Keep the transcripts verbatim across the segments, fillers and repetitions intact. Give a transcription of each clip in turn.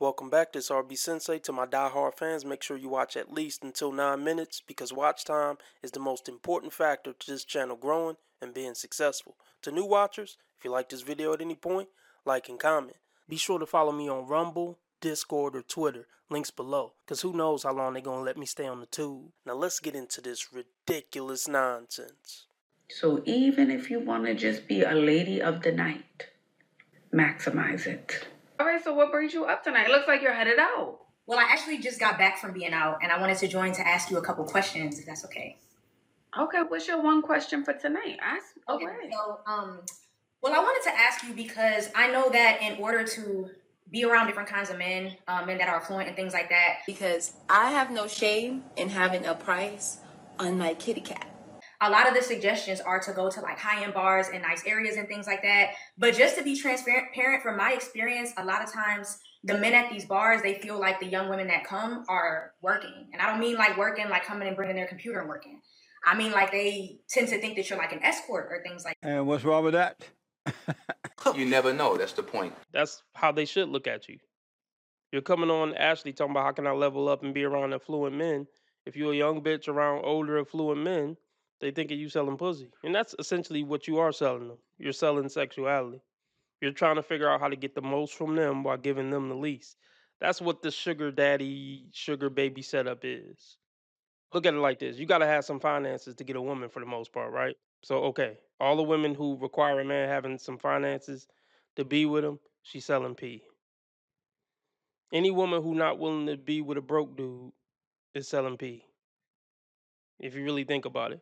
Welcome back, this is R B Sensei. To my die-hard fans, make sure you watch at least until nine minutes because watch time is the most important factor to this channel growing and being successful. To new watchers, if you like this video at any point, like and comment. Be sure to follow me on Rumble, Discord, or Twitter, links below, because who knows how long they're going to let me stay on the tube. Now let's get into this ridiculous nonsense. So even if you want to just be a lady of the night, maximize it. All right, so what brings you up tonight? It looks like you're headed out. Well, I actually just got back from being out, and I wanted to join to ask you a couple questions, if that's okay. Okay, what's your one question for tonight? Ask Okay, away. so, um, well, I wanted to ask you because I know that in order to be around different kinds of men, um, men that are affluent and things like that. Because I have no shame in having a price on my kitty cat. A lot of the suggestions are to go to like high-end bars and nice areas and things like that. But just to be transparent, from my experience, a lot of times the men at these bars, they feel like the young women that come are working. And I don't mean like working, like coming and bringing their computer and working. I mean like they tend to think that you're like an escort or things like that. And what's wrong with that? You never know. That's the point. That's how they should look at you. You're coming on Ashley talking about how can I level up and be around affluent men. If you're a young bitch around older affluent men, they think of you selling pussy. And that's essentially what you are selling them. You're selling sexuality. You're trying to figure out how to get the most from them while giving them the least. That's what the sugar daddy, sugar baby setup is. Look at it like this. You got to have some finances to get a woman for the most part, right? So, okay, all the women who require a man having some finances to be with them, she's selling P. Any woman who not willing to be with a broke dude is selling P. If you really think about it.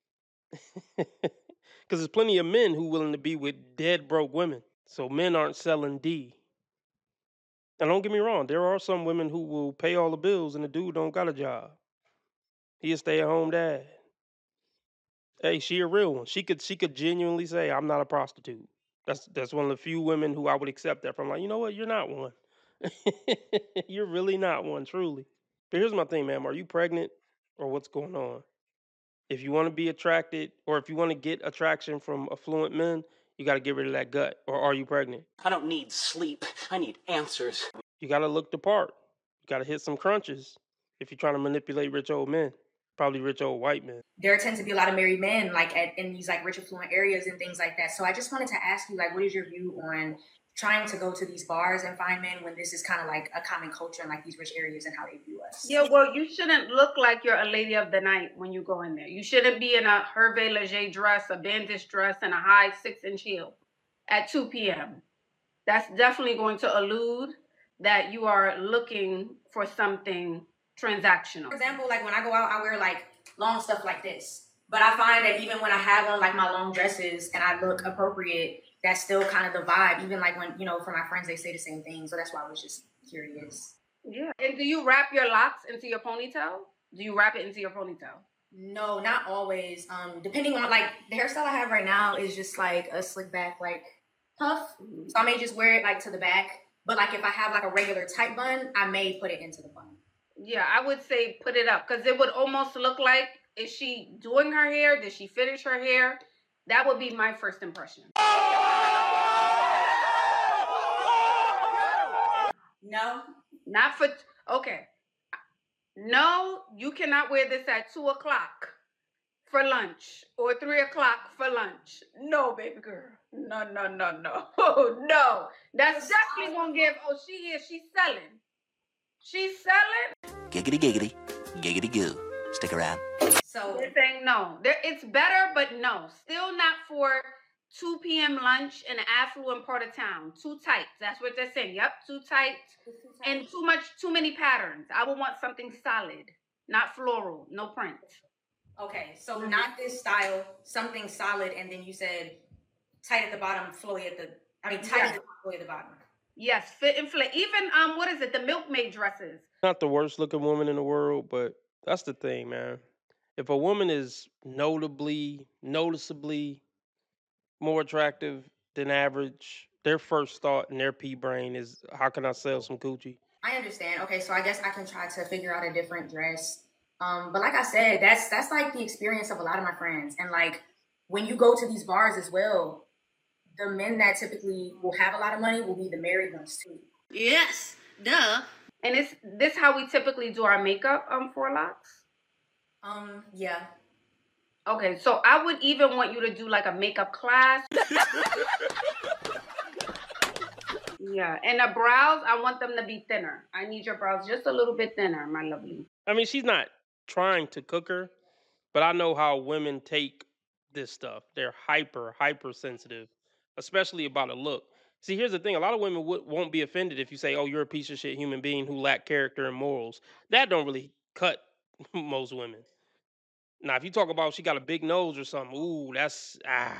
Because there's plenty of men who willing to be with dead broke women. So men aren't selling D. And don't get me wrong, there are some women who will pay all the bills and the dude don't got a job. He a stay-at-home dad. Hey, she a real one. She could she could genuinely say, I'm not a prostitute. That's that's one of the few women who I would accept that from. Like, you know what? You're not one. You're really not one, truly. But here's my thing, ma'am. Are you pregnant or what's going on? If you want to be attracted or if you want to get attraction from affluent men, you got to get rid of that gut. Or are you pregnant? I don't need sleep. I need answers. You got to look the part. You got to hit some crunches if you're trying to manipulate rich old men. Probably rich old white men. There tend to be a lot of married men like at, in these like rich affluent areas and things like that. So I just wanted to ask you, like, what is your view on trying to go to these bars and find men when this is kind of like a common culture in like these rich areas and how they view us? Yeah, well, you shouldn't look like you're a lady of the night when you go in there. You shouldn't be in a Hervé Leger dress, a bandage dress, and a high six-inch heel at two p.m. That's definitely going to allude that you are looking for something transactional. For example, like when I go out, I wear like long stuff like this. But I find that even when I have on like my long dresses and I look appropriate, that's still kind of the vibe. Even like when, you know, for my friends, they say the same thing. So that's why I was just curious. Yeah. And do you wrap your locks into your ponytail? Do you wrap it into your ponytail? No, not always. Um, depending on like the hairstyle I have right now is just like a slick back, like puff. Mm-hmm. So I may just wear it like to the back. But like if I have like a regular tight bun, I may put it into the bun. Yeah, I would say put it up because it would almost look like, is she doing her hair? Did she finish her hair? That would be my first impression. No. Not for, okay. No, you cannot wear this at two o'clock for lunch or three o'clock for lunch. No, baby girl. No, no, no, no. No. That's definitely going to give, oh, she is, she's selling. She's selling. Giggity giggity. Giggity goo. Stick around. So they're saying no. There, it's better, but no. Still not for two p.m. lunch in an affluent part of town. Too tight. That's what they're saying. Yep, too tight. Too tight. And too much, too many patterns. I would want something solid, not floral, no print. Okay, so not this style, something solid, and then you said tight at the bottom, flowy at the, I mean tight yeah. at the top, flowy at the bottom. Yes, fit and flare. Even, um, what is it, the milkmaid dresses. Not the worst looking woman in the world, but that's the thing, man. If a woman is notably, noticeably more attractive than average, their first thought in their pea brain is, how can I sell some coochie? I understand. Okay, so I guess I can try to figure out a different dress. Um, but like I said, that's that's like the experience of a lot of my friends. And like when you go to these bars as well, the men that typically will have a lot of money will be the married ones too. Yes, Duh. And it's this how we typically do our makeup um for locks? Um, yeah. Okay, so I would even want you to do like a makeup class. Yeah, and the brows, I want them to be thinner. I need your brows just a little bit thinner, my lovely. I mean, she's not trying to cook her, but I know how women take this stuff. They're hyper, hyper sensitive, especially about a look. See, here's the thing: a lot of women w- won't be offended if you say, "Oh, you're a piece of shit human being who lack character and morals." That don't really cut most women. Now, if you talk about she got a big nose or something, ooh, that's ah.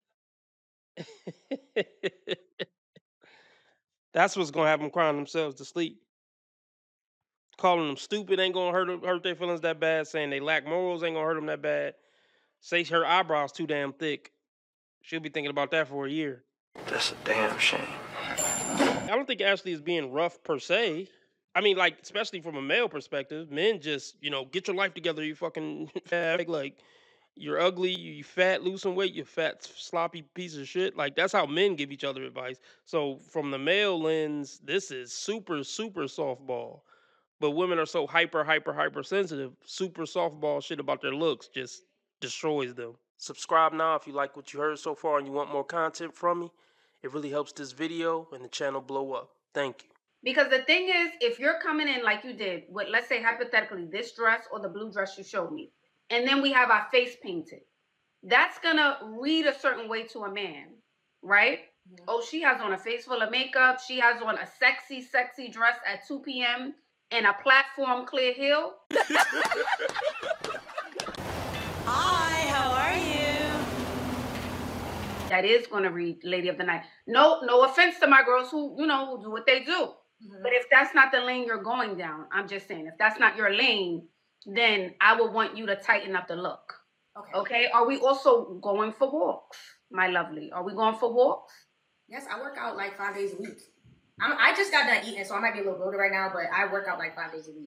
That's what's gonna have them crying themselves to sleep. Calling them stupid ain't gonna hurt 'em- hurt their feelings that bad. Saying they lack morals ain't gonna hurt them that bad. Say her eyebrows too damn thick, she'll be thinking about that for a year. That's a damn shame. I don't think Ashley is being rough per se. I mean, like, especially from a male perspective, men just, you know, get your life together, you fucking fat. Like, you're ugly, you fat, lose some weight, you fat, sloppy piece of shit. Like, that's how men give each other advice. So, from the male lens, this is super, super softball. But women are so hyper, hyper, hyper sensitive. Super softball shit about their looks just destroys them. Subscribe now if you like what you heard so far and you want more content from me. It really helps this video and the channel blow up. Thank you. Because the thing is, if you're coming in like you did with, let's say hypothetically, this dress or the blue dress you showed me, and then we have our face painted, that's gonna read a certain way to a man, right? Mm-hmm. Oh, she has on a face full of makeup. She has on a sexy, sexy dress at two p.m. and a platform clear heel. Hi, how are you? That is going to read Lady of the Night. No, no offense to my girls who, you know, who do what they do. Mm-hmm. But if that's not the lane you're going down, I'm just saying, if that's not your lane, then I would want you to tighten up the look. Okay. Okay. Are we also going for walks, my lovely? Are we going for walks? Yes, I work out like five days a week. I'm, I just got done eating, so I might be a little bloated right now, but I work out like five days a week.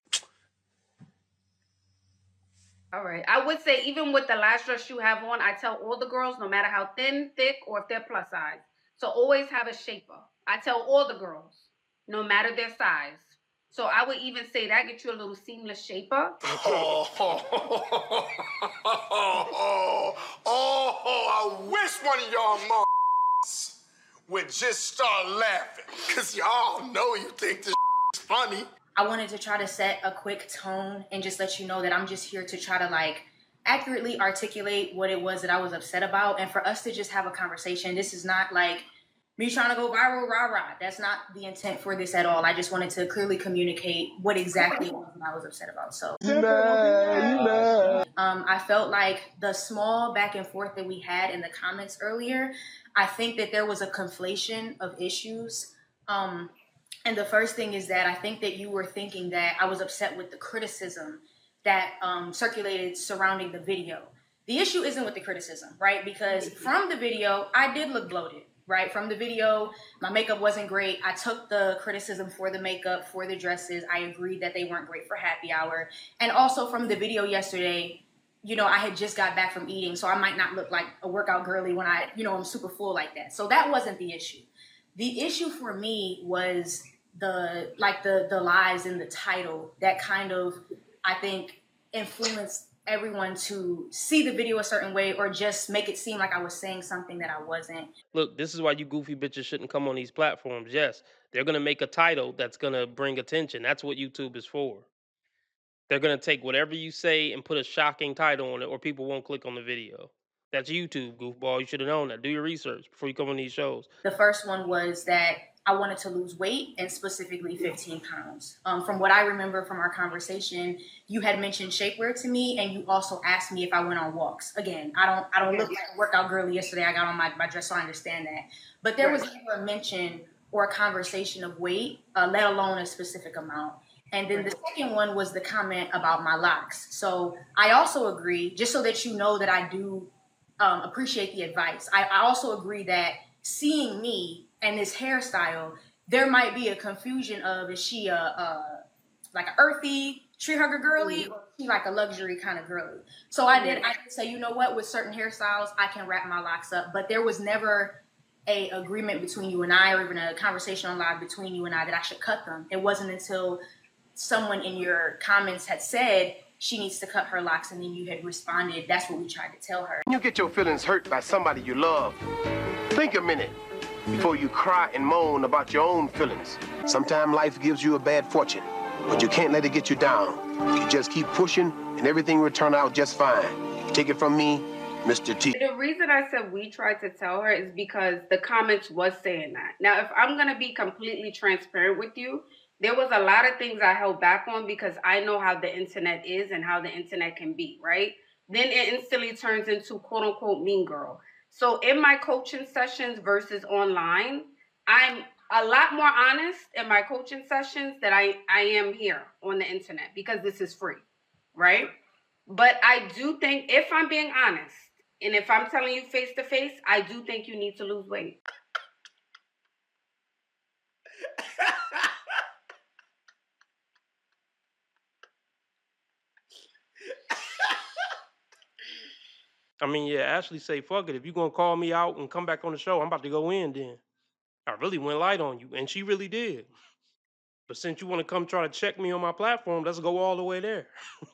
All right. I would say even with the last dress you have on, I tell all the girls, no matter how thin, thick, or if they're plus size, so always have a shaper. I tell all the girls, no matter their size. So I would even say that, get you a little seamless shaper. Oh, oh, oh, oh, oh, oh, I wish one of y'all motherfuckers would just start laughing, because y'all know you think this is funny. I wanted to try to set a quick tone and just let you know that I'm just here to try to like accurately articulate what it was that I was upset about, and for us to just have a conversation. This is not like me trying to go viral, rah, rah. That's not the intent for this at all. I just wanted to clearly communicate what exactly it was that I was upset about. So, um, I felt like the small back and forth that we had in the comments earlier, I think that there was a conflation of issues. Um, and the first thing is that I think that you were thinking that I was upset with the criticism that um, circulated surrounding the video. The issue isn't with the criticism, right? Because from the video, I did look bloated. Right from the video, my makeup wasn't great. I took the criticism for the makeup, for the dresses. I agreed that they weren't great for happy hour. And also from the video yesterday, you know, I had just got back from eating, so I might not look like a workout girly when I, you know, I'm super full like that. So that wasn't the issue. The issue for me was the, like the, the lies in the title that kind of, I think, influenced everyone to see the video a certain way or just make it seem like I was saying something that I wasn't. Look, this is why you goofy bitches shouldn't come on these platforms. Yes, they're going to make a title that's going to bring attention. That's what YouTube is for. They're going to take whatever you say and put a shocking title on it, or people won't click on the video. That's YouTube, goofball. You should have known that. Do your research before you come on these shows. The first one was that I wanted to lose weight, and specifically fifteen pounds. Um, from what I remember from our conversation, you had mentioned shapewear to me, and you also asked me if I went on walks. Again, I don't I don't look like a workout girly yesterday. I got on my, my dress, so I understand that. But there was never a mention or a conversation of weight, uh, let alone a specific amount. And then the second one was the comment about my locks. So I also agree, just so that you know that I do um, appreciate the advice. I, I also agree that seeing me and this hairstyle, there might be a confusion of, is she a, a like an earthy tree hugger girly, or is she like a luxury kind of girly? So I did, I did say, you know what, with certain hairstyles, I can wrap my locks up, but there was never a agreement between you and I, or even a conversation on live between you and I, that I should cut them. It wasn't until someone in your comments had said she needs to cut her locks, and then you had responded, that's what we tried to tell her. When you get your feelings hurt by somebody you love, think a minute before you cry and moan about your own feelings. Sometimes life gives you a bad fortune, but you can't let it get you down. You just keep pushing, and everything will turn out just fine. Take it from me, Mister T. The reason I said we tried to tell her is because the comments was saying that. Now, if I'm going to be completely transparent with you, there was a lot of things I held back on because I know how the internet is and how the internet can be, right? Then it instantly turns into quote unquote mean girl. So in my coaching sessions versus online, I'm a lot more honest in my coaching sessions than I, I am here on the internet because this is free, right? But I do think, if I'm being honest, and if I'm telling you face to face, I do think you need to lose weight. I mean, yeah, Ashley say, fuck it. If you're going to call me out and come back on the show, I'm about to go in then. I really went light on you, and she really did. But since you want to come try to check me on my platform, let's go all the way there.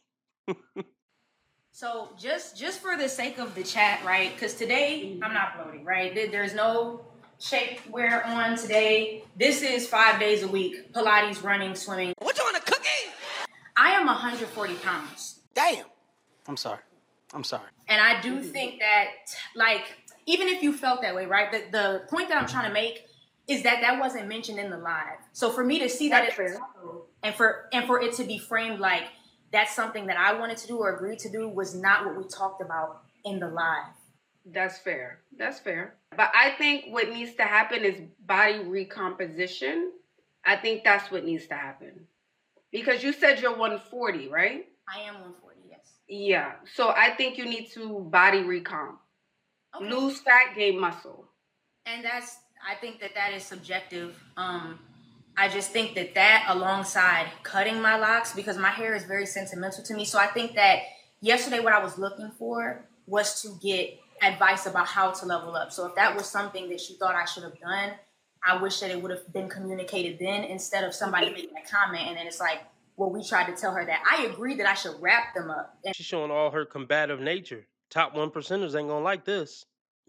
So just just for the sake of the chat, right? Because today I'm not bloating, right? There- There's no shapewear on today. This is five days a week: Pilates, running, swimming. What you want, a cookie? I am one hundred forty pounds, Damn. I'm sorry. I'm sorry. and I do think that, like, even if you felt that way, right? The the point that I'm trying to make is that that wasn't mentioned in the live. So for me to see that, That's fair. and for and for it to be framed like that's something that I wanted to do or agreed to do was not what we talked about in the live. That's fair. That's fair. But I think what needs to happen is body recomposition. I think that's what needs to happen. Because you said you're one forty, right? I am one forty, yes. Yeah. So I think you need to body recomp. Okay. Lose fat, gain muscle. And that's, I think that that is subjective. Um, I just think that that alongside cutting my locks, because my hair is very sentimental to me. So I think that yesterday what I was looking for was to get advice about how to level up. So if that was something that you thought I should have done, I wish that it would have been communicated then instead of somebody making a comment. And then it's like, well, we tried to tell her that. I agree that I should wrap them up. And She's showing all her combative nature. Top one percenters ain't gonna like this.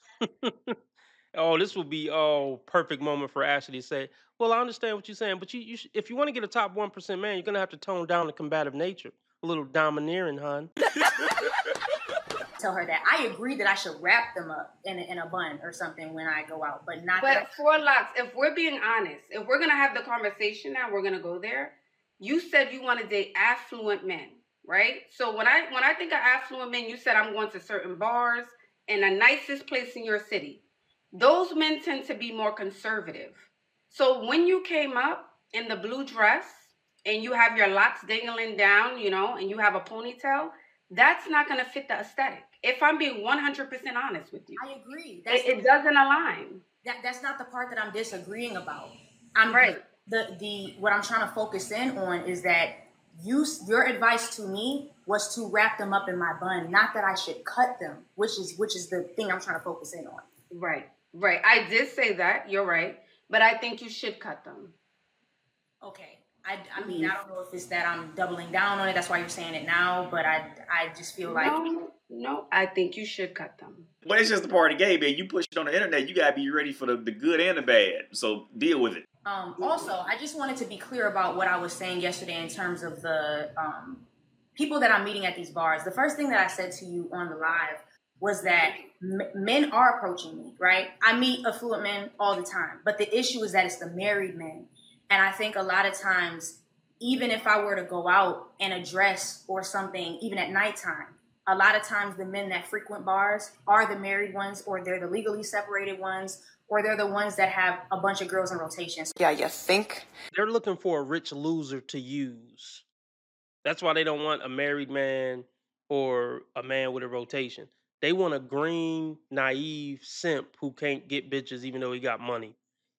Oh, this will be oh perfect moment for Ashley to say, "Well, I understand what you're saying, but you, you sh- if you want to get a top one percent man, you're gonna have to tone down the combative nature, a little domineering, hon." tell her that. I agree that I should wrap them up in a, in a bun or something when I go out, but not that. But for locks, if we're being honest, if we're gonna have the conversation now, we're gonna go there. You said you want to date affluent men, right? So when I when I think of affluent men, you said I'm going to certain bars and the nicest place in your city. Those men tend to be more conservative. So when you came up in the blue dress and you have your locks dangling down, you know, and you have a ponytail, that's not going to fit the aesthetic. If I'm being one hundred percent honest with you. I agree. That's It, it doesn't align. that, that's not the part that I'm disagreeing about. I'm Right. The the what I'm trying to focus in on is that you your advice to me was to wrap them up in my bun, not that I should cut them, which is which is the thing I'm trying to focus in on. Right, right. I did say that. You're right. But I think you should cut them. Okay. I, I mean, I don't know if it's that I'm doubling down on it. That's why you're saying it now. But I, I just feel like No, no, I think you should cut them. But it's just a part of the game, man. You push it on the internet, you gotta be ready for the, the good and the bad. So deal with it. Um, also, I just wanted to be clear about what I was saying yesterday in terms of the um, people that I'm meeting at these bars. The first thing that I said to you on the live was that m- men are approaching me, right? I meet affluent men all the time, but the issue is that it's the married men. And I think a lot of times, even if I were to go out and a dress or something, even at nighttime, a lot of times the men that frequent bars are the married ones, or they're the legally separated ones, or they're the ones that have a bunch of girls in rotation. Yeah, you think? They're looking for a rich loser to use. That's why they don't want a married man or a man with a rotation. They want a green, naive simp who can't get bitches even though he got money,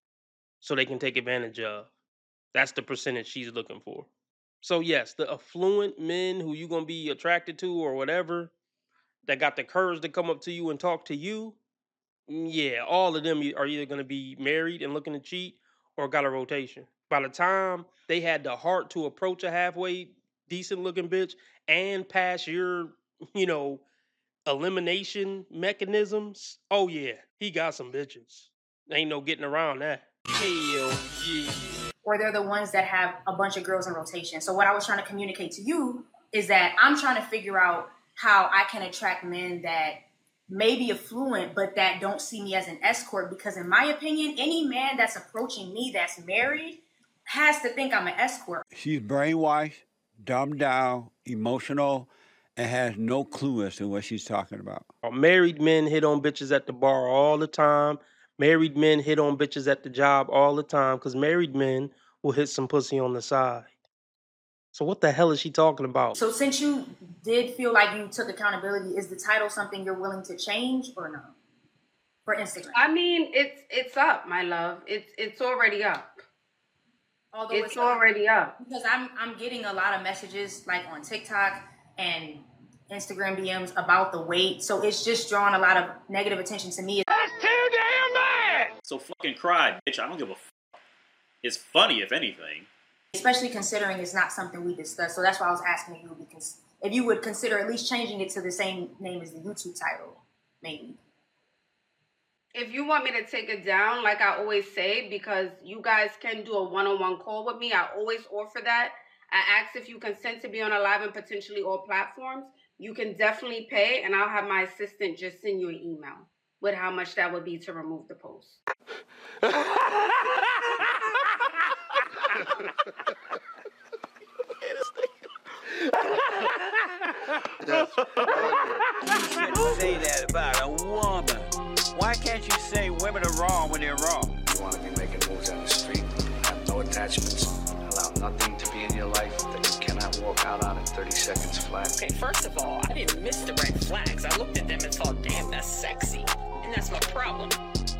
so they can take advantage of. That's the percentage she's looking for. So yes, the affluent men who you gonna be attracted to or whatever, that got the courage to come up to you and talk to you, Mm, Yeah, all of them e- are either going to be married and looking to cheat or got a rotation. By the time they had the heart to approach a halfway decent looking bitch and pass your, you know, elimination mechanisms, oh yeah, he got some bitches. Ain't no getting around that. Hell yeah. Or they're the ones that have a bunch of girls in rotation. So what I was trying to communicate to you is that I'm trying to figure out how I can attract men that may be affluent, but that don't see me as an escort. Because in my opinion, any man that's approaching me that's married has to think I'm an escort. She's brainwashed, dumbed down, emotional, and has no clue as to what she's talking about. Married men hit on bitches at the bar all the time. Married men hit on bitches at the job all the time because married men will hit some pussy on the side. So what the hell is she talking about? So since you did feel like you took accountability, is the title something you're willing to change or no? For Instagram. I mean, it's it's up, my love. It's it's already up. Although it's, it's already up. Because I'm I'm getting a lot of messages like on TikTok and Instagram D Ms about the weight. So it's just drawing a lot of negative attention to me. That's too damn bad! So fucking cry, bitch. I don't give a f***. It's funny, if anything. Especially considering it's not something we discussed. So that's why I was asking you because if you would consider at least changing it to the same name as the YouTube title, maybe. If you want me to take it down, like I always say, because you guys can do a one-on-one call with me, I always offer that. I ask if you consent to be on a live and potentially all platforms. You can definitely pay, and I'll have my assistant just send you an email with how much that would be to remove the post. You say that about a woman. Why can't you say women are wrong when they're wrong? You want to be making moves on the street, have no attachments, allow nothing to be in your life that you cannot walk out on in thirty seconds flat. Okay, first of all, I didn't miss the red flags. I looked at them and thought, damn, that's sexy. And that's my problem.